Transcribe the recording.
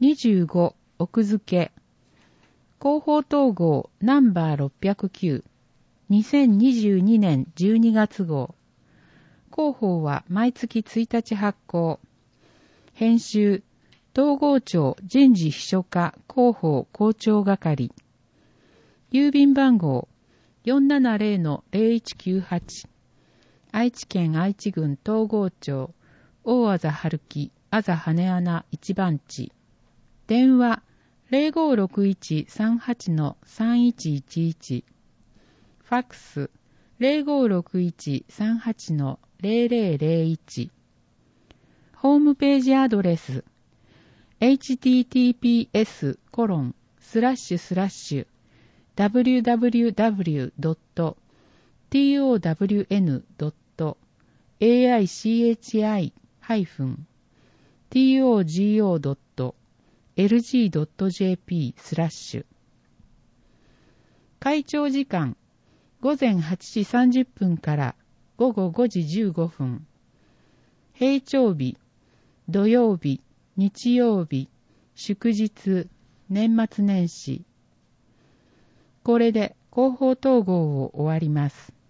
25奥付広報統合ナンバー609 2022年12月号。広報は毎月1日発行。編集統合庁人事秘書課広報広聴係。郵便番号 470-0198 愛知県愛知郡東郷町大字春樹あざ羽穴一番地。電話 056138-3111 ファックス 056138-0001 ホームページアドレス www.townwichi-togo.lg.jp 会長時間午前8時30分から午後5時15分。平常日、土曜日、日曜日、祝日、年末年始。これで広報統合を終わります。